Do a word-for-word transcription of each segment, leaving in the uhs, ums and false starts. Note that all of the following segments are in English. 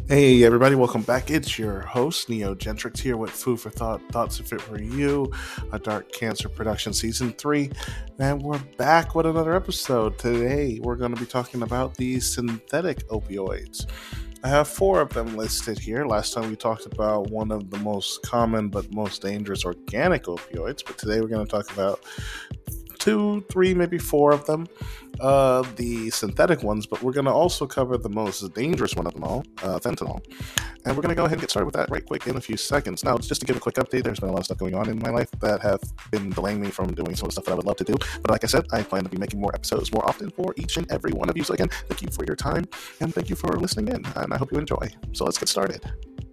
Hey everybody, welcome back. It's your host, Neo Gentrix, here with Food for Thought, Thoughts If It Were You, a Dark Cancer production season three. And we're back with another episode. Today we're going to be talking about the synthetic opioids. I have four of them listed here. Last time we talked about one of the most common but most dangerous organic opioids, but today we're going to talk about two, three, maybe four of them, uh, the synthetic ones, but we're going to also cover the most dangerous one of them all, uh, fentanyl. And we're going to go ahead and get started with that right quick in a few seconds. Now, just to give a quick update, there's been a lot of stuff going on in my life that have been delaying me from doing some of the stuff that I would love to do. But like I said, I plan to be making more episodes more often for each and every one of you. So again, thank you for your time and thank you for listening in. And I hope you enjoy. So let's get started.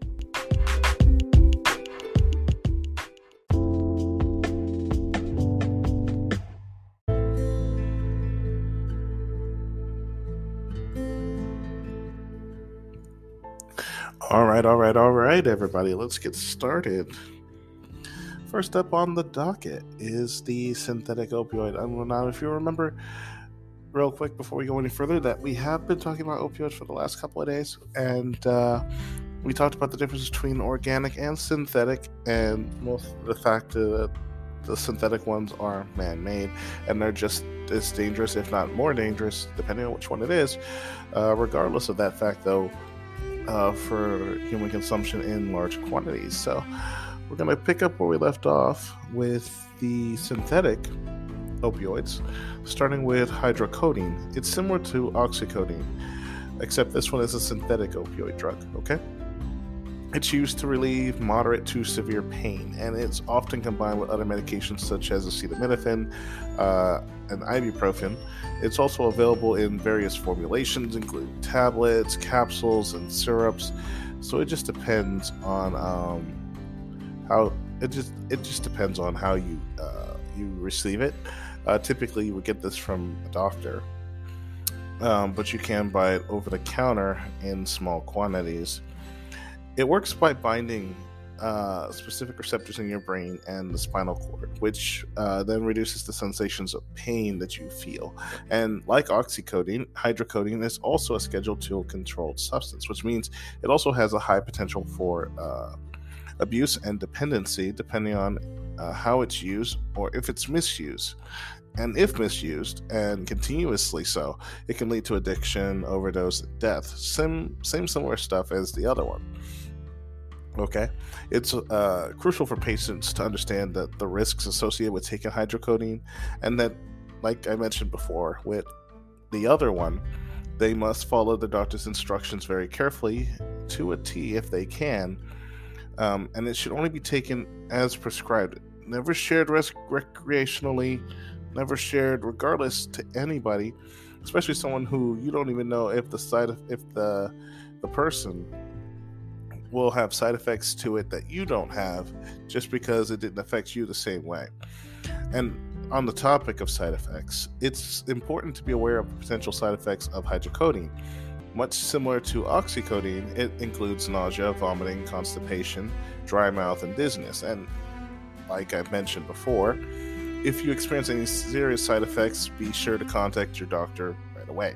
All right, all right, all right, everybody. Let's get started. First up on the docket is the synthetic opioid. And now, if you remember, real quick before we go any further, that we have been talking about opioids for the last couple of days, and uh, we talked about the difference between organic and synthetic, and most of the fact that the synthetic ones are man-made, and they're just as dangerous, if not more dangerous, depending on which one it is. Uh, regardless of that fact, though, Uh, for human consumption in large quantities. So we're going to pick up where we left off with the synthetic opioids, starting with hydrocodone. It's similar to oxycodone, except this one is a synthetic opioid drug, okay? It's used to relieve moderate to severe pain, and it's often combined with other medications such as acetaminophen uh, and ibuprofen. It's also available in various formulations, including tablets, capsules, and syrups. So it just depends on um, how it just it just depends on how you uh, you receive it. Uh, typically, you would get this from a doctor, um, but you can buy it over the counter in small quantities. It works by binding uh, specific receptors in your brain and the spinal cord, which uh, then reduces the sensations of pain that you feel. And like oxycodone, hydrocodone is also a Schedule two controlled substance, which means it also has a high potential for uh, abuse and dependency, depending on uh, how it's used or if it's misused. And if misused, and continuously so, it can lead to addiction, overdose, and death. Same, same similar stuff as the other one. Okay, it's uh, crucial for patients to understand that the risks associated with taking hydrocodone, and that, like I mentioned before, with the other one, they must follow the doctor's instructions very carefully to a T if they can, um, and it should only be taken as prescribed. Never shared rec- recreationally, never shared regardless to anybody, especially someone who you don't even know if the side of, if the the person will have side effects to it that you don't have, just because it didn't affect you the same way. And on the topic of side effects, it's important to be aware of the potential side effects of hydrocodone. Much similar to oxycodone, it includes nausea, vomiting, constipation, dry mouth, and dizziness. And like I've mentioned before, if you experience any serious side effects, be sure to contact your doctor right away.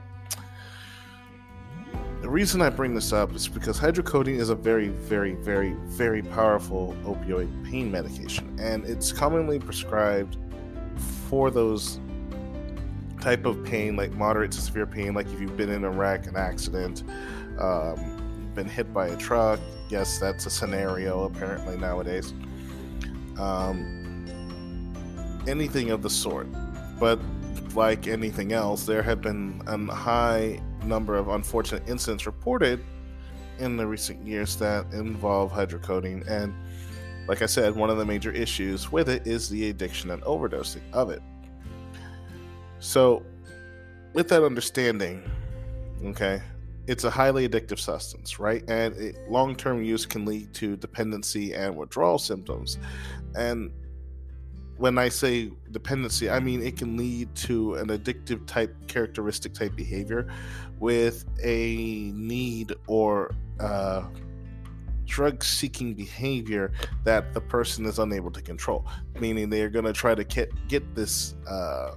The reason I bring this up is because hydrocodone is a very, very, very, very powerful opioid pain medication, and it's commonly prescribed for those type of pain, like moderate to severe pain, like if you've been in a wreck, an accident, um, been hit by a truck. Yes, that's a scenario apparently nowadays. Um, anything of the sort. But like anything else, there have been a high number of unfortunate incidents reported in the recent years that involve hydrocodone, and like I said, one of the major issues with it is the addiction and overdosing of it. So with that understanding, okay, it's a highly addictive substance, right? And it, long-term use can lead to dependency and withdrawal symptoms. And when I say dependency, I mean it can lead to an addictive type, characteristic type behavior with a need or uh, drug-seeking behavior that the person is unable to control. Meaning they are going to try to get, get this uh,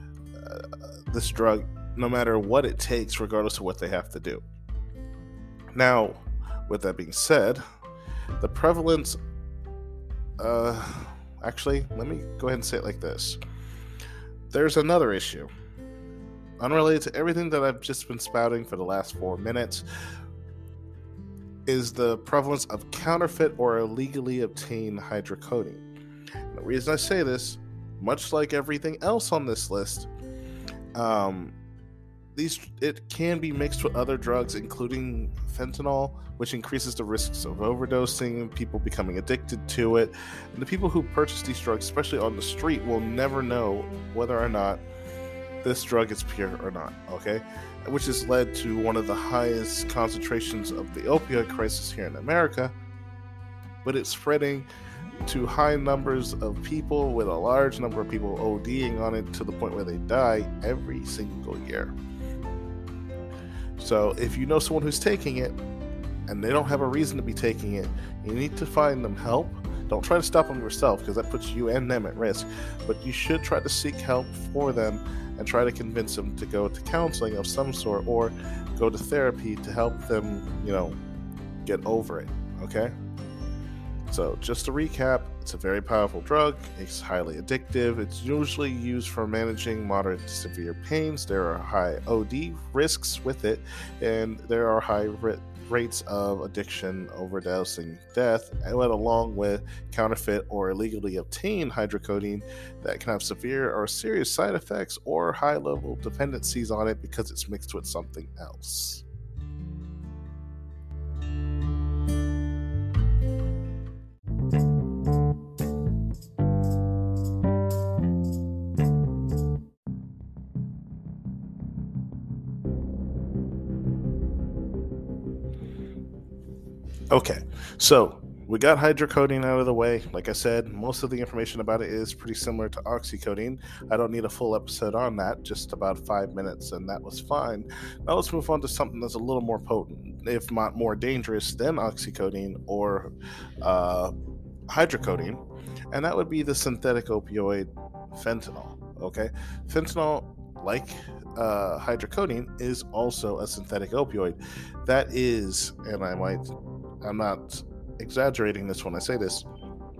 uh, this drug no matter what it takes, regardless of what they have to do. Now, with that being said, the prevalence, uh, actually, let me go ahead and say it like this. There's another issue, unrelated to everything that I've just been spouting for the last four minutes, is the prevalence of counterfeit or illegally obtained hydrocodone. The reason I say this, much like everything else on this list, um, these it can be mixed with other drugs, including fentanyl, which increases the risks of overdosing, people becoming addicted to it, and the people who purchase these drugs, especially on the street, will never know whether or not this drug is pure or not, okay? Which has led to one of the highest concentrations of the opioid crisis here in America, but it's spreading to high numbers of people, with a large number of people ODing on it to the point where they die every single year. So if you know someone who's taking it and they don't have a reason to be taking it, you need to find them help. Don't try to stop them yourself, because that puts you and them at risk, but you should try to seek help for them and try to convince them to go to counseling of some sort or go to therapy to help them, you know, get over it, okay? So just to recap, it's a very powerful drug. It's highly addictive. It's usually used for managing moderate to severe pains. There are high O D risks with it, and there are high ri- rates of addiction, overdosing, death, and went along with counterfeit or illegally obtained hydrocodone that can have severe or serious side effects or high-level dependencies on it because it's mixed with something else. Okay, so we got hydrocodone out of the way. Like I said, most of the information about it is pretty similar to oxycodone. I don't need a full episode on that, just about five minutes, and that was fine. Now let's move on to something that's a little more potent, if not more dangerous than oxycodone or uh, hydrocodone, and that would be the synthetic opioid fentanyl. Okay, fentanyl, like uh, hydrocodone, is also a synthetic opioid. That is, and I might, I'm not exaggerating this when I say this,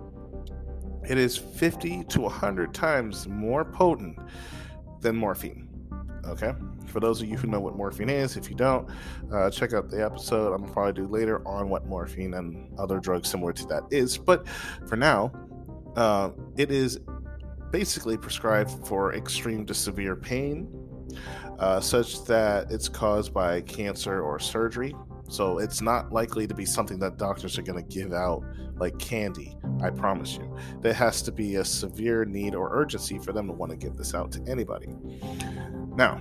it is fifty to one hundred times more potent than morphine. Okay, for those of you who know what morphine is, if you don't, uh, check out the episode I'm gonna probably do later on what morphine and other drugs similar to that is. But for now, uh, it is basically prescribed for extreme to severe pain, uh, such that it's caused by cancer or surgery. So it's not likely to be something that doctors are going to give out like candy, I promise you. There has to be a severe need or urgency for them to want to give this out to anybody. Now,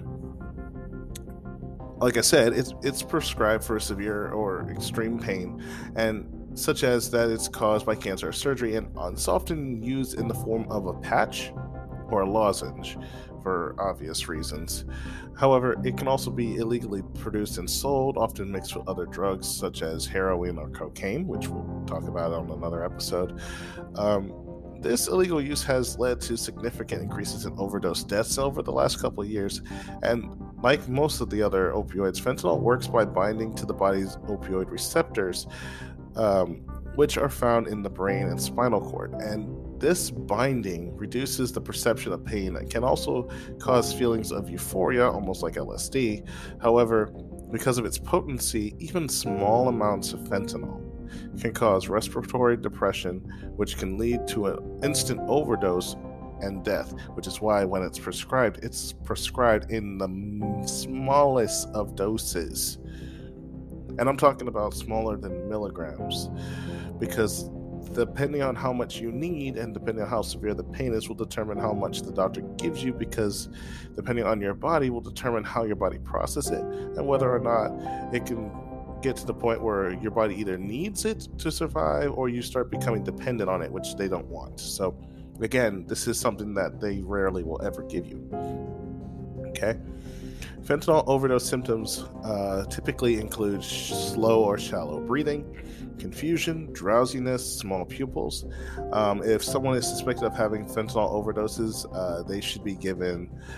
like I said, it's it's prescribed for severe or extreme pain, and such as that it's caused by cancer or surgery, and it's often used in the form of a patch or a lozenge for obvious reasons. However, it can also be illegally produced and sold, often mixed with other drugs such as heroin or cocaine, which we'll talk about on another episode. Um, this illegal use has led to significant increases in overdose deaths over the last couple of years, and like most of the other opioids, fentanyl works by binding to the body's opioid receptors, um, which are found in the brain and spinal cord. And this binding reduces the perception of pain and can also cause feelings of euphoria, almost like L S D. However, because of its potency, even small amounts of fentanyl can cause respiratory depression, which can lead to an instant overdose and death, which is why when it's prescribed, it's prescribed in the smallest of doses. And I'm talking about smaller than milligrams, because depending on how much you need and depending on how severe the pain is will determine how much the doctor gives you, because depending on your body will determine how your body processes it and whether or not it can get to the point where your body either needs it to survive or you start becoming dependent on it, which they don't want. So again, this is something that they rarely will ever give you. Okay? Fentanyl overdose symptoms uh, typically include sh- slow or shallow breathing, confusion, drowsiness, small pupils. Um, if someone is suspected of having fentanyl overdoses, uh, they should be given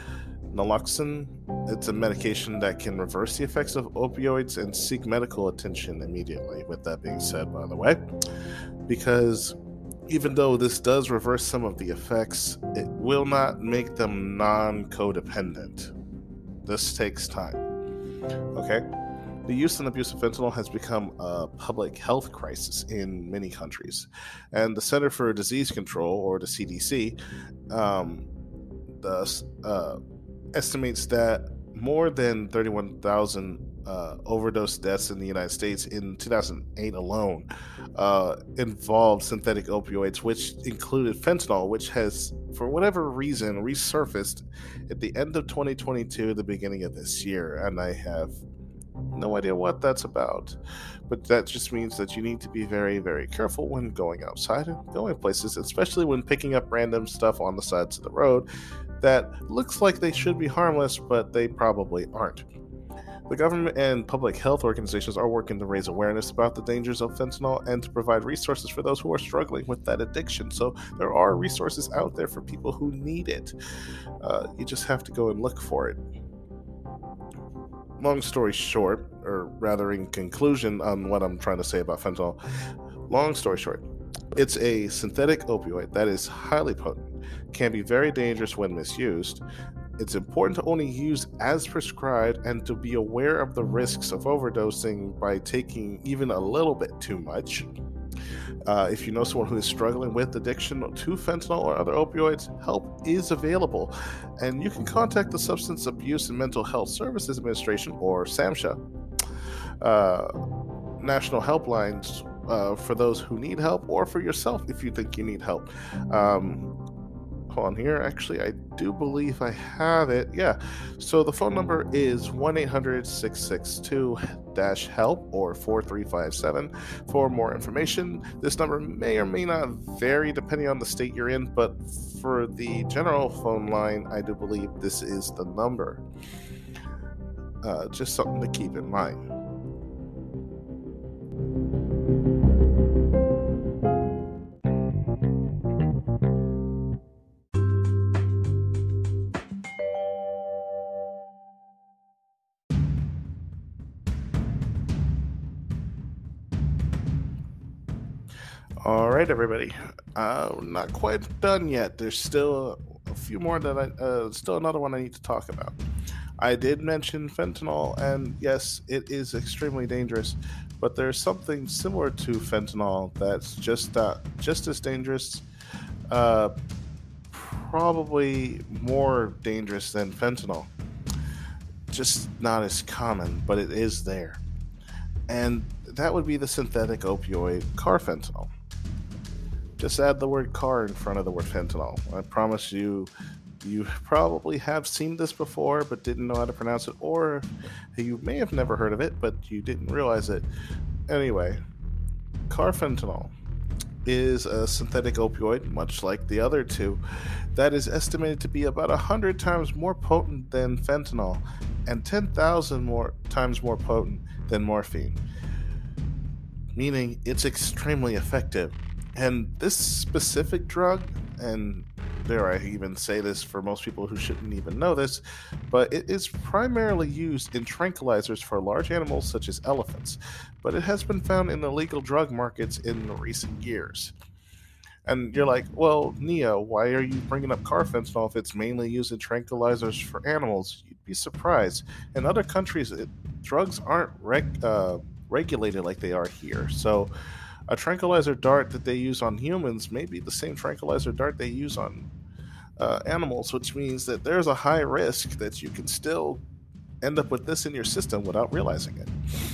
naloxone. It's a medication that can reverse the effects of opioids and seek medical attention immediately. With that being said, by the way, because even though this does reverse some of the effects, it will not make them non-codependent. This takes time. Okay? The use and abuse of fentanyl has become a public health crisis in many countries. And the Center for Disease Control, or the C D C, um, the, uh, estimates that more than thirty-one thousand uh, overdose deaths in the United States in two thousand eight alone uh, involved synthetic opioids, which included fentanyl, which has, for whatever reason, resurfaced at the end of twenty twenty-two, the beginning of this year. And I have no idea what that's about, but that just means that you need to be very, very careful when going outside and going places, especially when picking up random stuff on the sides of the road that looks like they should be harmless, but they probably aren't. The government and public health organizations are working to raise awareness about the dangers of fentanyl and to provide resources for those who are struggling with that addiction. So there are resources out there for people who need it. Uh, you just have to go and look for it. Long story short, or rather in conclusion on what I'm trying to say about fentanyl, long story short, it's a synthetic opioid that is highly potent, can be very dangerous when misused. It's important to only use as prescribed and to be aware of the risks of overdosing by taking even a little bit too much. Uh, if you know someone who is struggling with addiction to fentanyl or other opioids, help is available. And you can contact the Substance Abuse and Mental Health Services Administration, or SAMHSA, uh, national helplines uh, for those who need help, or for yourself if you think you need help. Um, hold on here. Actually, I do believe I have it. Yeah. So the phone number is one eight hundred six six two help or four three five seven. For more information, this number may or may not vary depending on the state you're in, but for the general phone line, I do believe this is the number. Uh, just something to keep in mind. All right, everybody. Uh, not quite done yet. There's still a few more that I, uh, still another one I need to talk about. I did mention fentanyl, and yes, it is extremely dangerous, but there's something similar to fentanyl that's just uh, just as dangerous, uh, probably more dangerous than fentanyl. Just not as common, but it is there. And that would be the synthetic opioid carfentanil. Just add the word car in front of the word fentanyl. I promise you, you probably have seen this before but didn't know how to pronounce it, or you may have never heard of it but you didn't realize it. Anyway, carfentanil is a synthetic opioid, much like the other two, that is estimated to be about one hundred times more potent than fentanyl and ten thousand more times more potent than morphine, meaning it's extremely effective. And this specific drug, and dare I even say this for most people who shouldn't even know this, but it is primarily used in tranquilizers for large animals such as elephants, but it has been found in illegal drug markets in recent years. And you're like, well, Neo, why are you bringing up carfentanil if it's mainly used in tranquilizers for animals? You'd be surprised. In other countries, it, drugs aren't reg, uh, regulated like they are here. So a tranquilizer dart that they use on humans may be the same tranquilizer dart they use on uh, animals, which means that there's a high risk that you can still end up with this in your system without realizing it.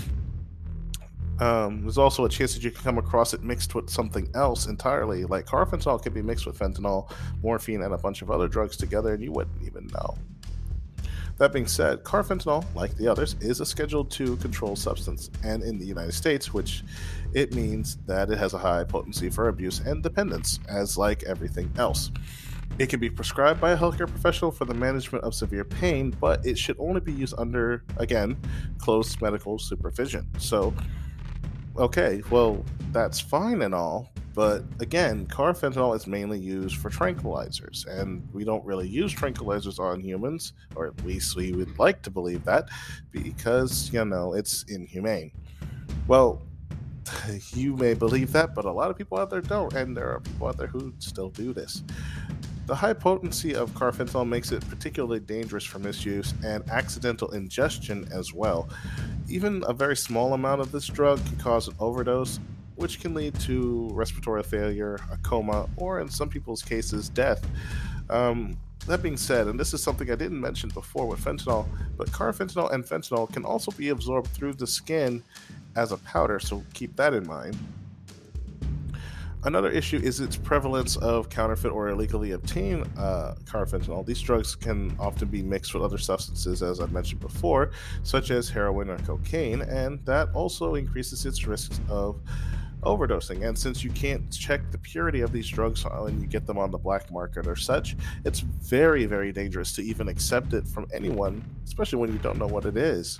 Um, there's also a chance that you can come across it mixed with something else entirely, like carfentanil can be mixed with fentanyl, morphine, and a bunch of other drugs together, and you wouldn't even know. That being said, carfentanil, like the others, is a Schedule two controlled substance, and in the United States, which it means that it has a high potency for abuse and dependence, as like everything else. It can be prescribed by a healthcare professional for the management of severe pain, but it should only be used under, again, close medical supervision. So, okay, well, that's fine and all, But again, carfentanil is mainly used for tranquilizers, and we don't really use tranquilizers on humans, or at least we would like to believe that, because, you know, it's inhumane. Well, you may believe that, but a lot of people out there don't, and there are people out there who still do this. The high potency of carfentanil makes it particularly dangerous for misuse and accidental ingestion as well. Even a very small amount of this drug can cause an overdose, which can lead to respiratory failure, a coma, or in some people's cases, death. Um, that being said, and this is something I didn't mention before with fentanyl, but carfentanil and fentanyl can also be absorbed through the skin as a powder, so keep that in mind. Another issue is its prevalence of counterfeit or illegally obtained uh, carfentanil. These drugs can often be mixed with other substances, as I mentioned before, such as heroin or cocaine, and that also increases its risks of overdosing. And since you can't check the purity of these drugs when you get them on the black market or such, it's very, very dangerous to even accept it from anyone, especially when you don't know what it is.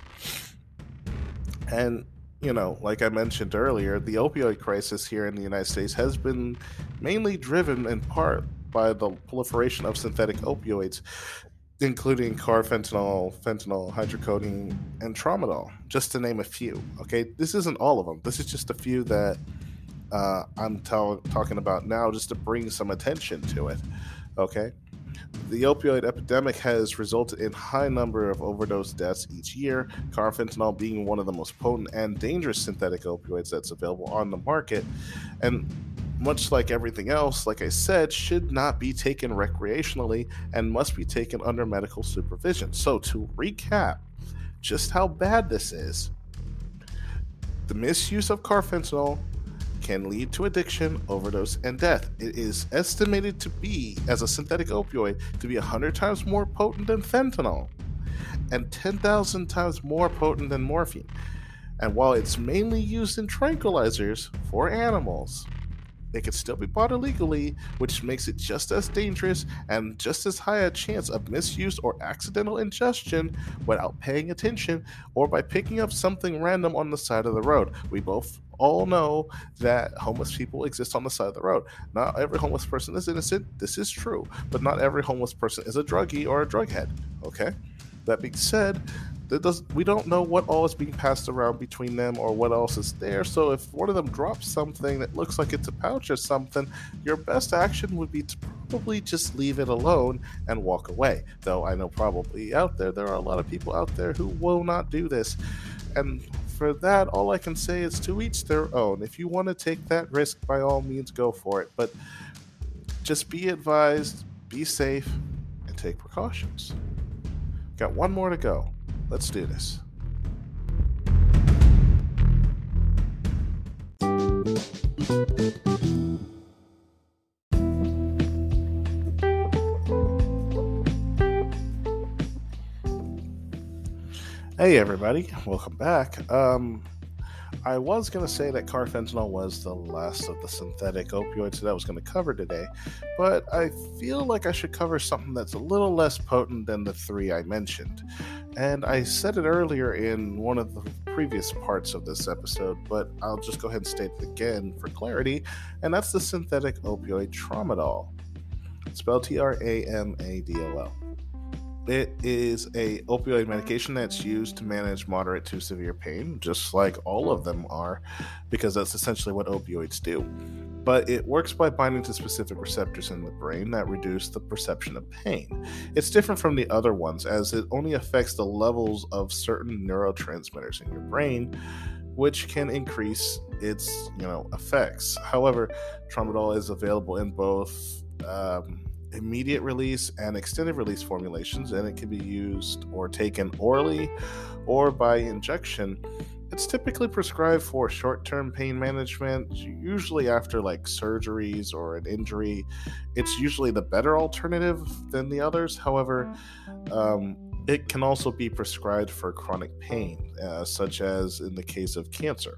And you know, like I mentioned earlier, the opioid crisis here in the United States has been mainly driven in part by the proliferation of synthetic opioids, including carfentanil, fentanyl, hydrocodone, and tramadol, just to name a few. Okay, this isn't all of them. This is just a few that uh, I'm t- talking about now, just to bring some attention to it. Okay. The opioid epidemic has resulted in a high number of overdose deaths each year, carfentanil being one of the most potent and dangerous synthetic opioids that's available on the market. And much like everything else, like I said, should not be taken recreationally and must be taken under medical supervision. So to recap just how bad this is, the misuse of carfentanil can lead to addiction, overdose, and death. It is estimated to be, as a synthetic opioid, to be one hundred times more potent than fentanyl and ten thousand times more potent than morphine. And while it's mainly used in tranquilizers for animals, it can still be bought illegally, which makes it just as dangerous and just as high a chance of misuse or accidental ingestion without paying attention or by picking up something random on the side of the road. We both all know that homeless people exist on the side of the road. Not every homeless person is innocent. This is true. But not every homeless person is a druggie or a drughead. Okay? That being said, that does, we don't know what all is being passed around between them or what else is there. So if one of them drops something that looks like it's a pouch or something, your best action would be to probably just leave it alone and walk away. Though I know probably out there, there are a lot of people out there who will not do this. And for that, all I can say is to each their own. If you want to take that risk, by all means, go for it. But just be advised, be safe, and take precautions. Got one more to go. Let's do this. Hey everybody, welcome back. Um, I was going to say that carfentanil was the last of the synthetic opioids that I was going to cover today, but I feel like I should cover something that's a little less potent than the three I mentioned. And I said it earlier in one of the previous parts of this episode, but I'll just go ahead and state it again for clarity, and that's the synthetic opioid tramadol, spelled T R A M A D O L. It is a opioid medication that's used to manage moderate to severe pain, just like all of them are, because that's essentially what opioids do. But it works by binding to specific receptors in the brain that reduce the perception of pain. It's different from the other ones, as it only affects the levels of certain neurotransmitters in your brain, which can increase its, you know, effects. However, tramadol is available in both um, immediate release and extended release formulations, and it can be used or taken orally or by injection. It's typically prescribed for short-term pain management, usually after like surgeries or an injury. It's usually the better alternative than the others. However, um, it can also be prescribed for chronic pain, uh, such as in the case of cancer.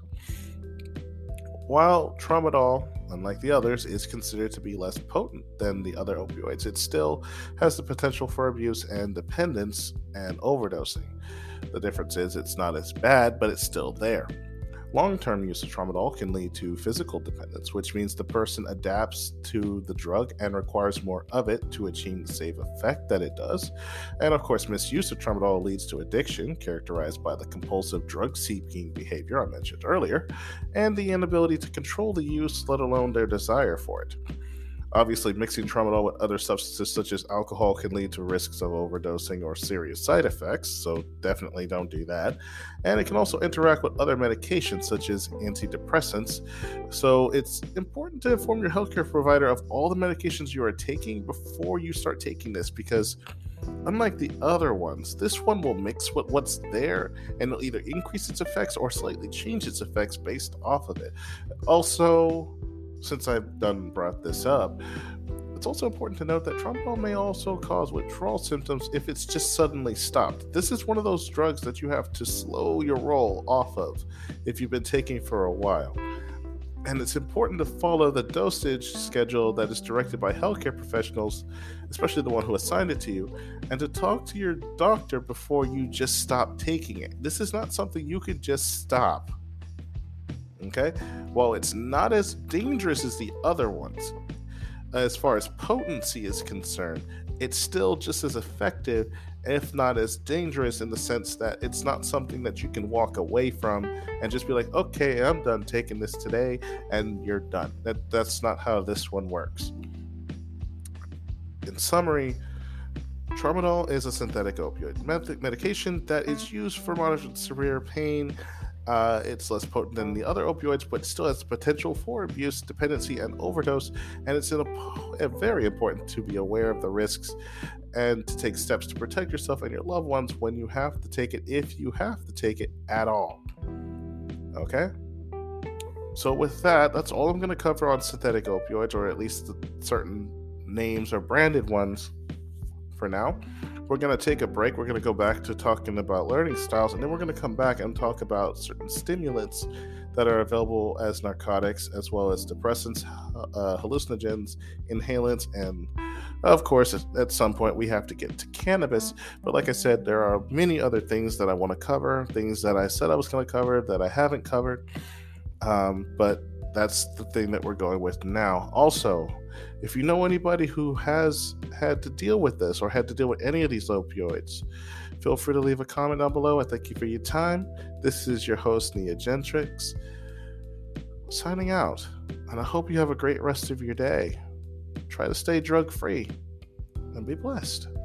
While tramadol, unlike the others, is considered to be less potent than the other opioids, it still has the potential for abuse and dependence and overdosing. The difference is it's not as bad, but it's still there. Long-term use of tramadol can lead to physical dependence, which means the person adapts to the drug and requires more of it to achieve the same effect that it does. And of course, misuse of tramadol leads to addiction, characterized by the compulsive drug-seeking behavior I mentioned earlier, and the inability to control the use, let alone their desire for it. Obviously, mixing tramadol with other substances such as alcohol can lead to risks of overdosing or serious side effects, so definitely don't do that. And it can also interact with other medications such as antidepressants, so it's important to inform your healthcare provider of all the medications you are taking before you start taking this, because unlike the other ones, this one will mix with what's there and it'll either increase its effects or slightly change its effects based off of it. Also, since I've done brought this up, it's also important to note that tramadol may also cause withdrawal symptoms if it's just suddenly stopped. This is one of those drugs that you have to slow your roll off of if you've been taking for a while. And it's important to follow the dosage schedule that is directed by healthcare professionals, especially the one who assigned it to you, and to talk to your doctor before you just stop taking it. This is not something you could just stop. Okay? While it's not as dangerous as the other ones, as far as potency is concerned, it's still just as effective, if not as dangerous, in the sense that it's not something that you can walk away from and just be like, okay, I'm done taking this today, and you're done. That That's not how this one works. In summary, tramadol is a synthetic opioid med- medication that is used for moderate to severe pain. Uh, it's less potent than the other opioids, but still has potential for abuse, dependency, and overdose. And it's in a, a very important to be aware of the risks and to take steps to protect yourself and your loved ones when you have to take it, if you have to take it at all. Okay? So with that, that's all I'm going to cover on synthetic opioids, or at least the certain names or branded ones for now. We're going to take a break. We're going to go back to talking about learning styles, and then we're going to come back and talk about certain stimulants that are available as narcotics, as well as depressants, uh, hallucinogens, inhalants, and of course, at some point we have to get to cannabis. But like I said, there are many other things that I want to cover, things that I said I was going to cover that I haven't covered. Um, but that's the thing that we're going with now. Also, if you know anybody who has had to deal with this or had to deal with any of these opioids, feel free to leave a comment down below. I thank you for your time. This is your host, Nia Gentrix, signing out. And I hope you have a great rest of your day. Try to stay drug-free and be blessed.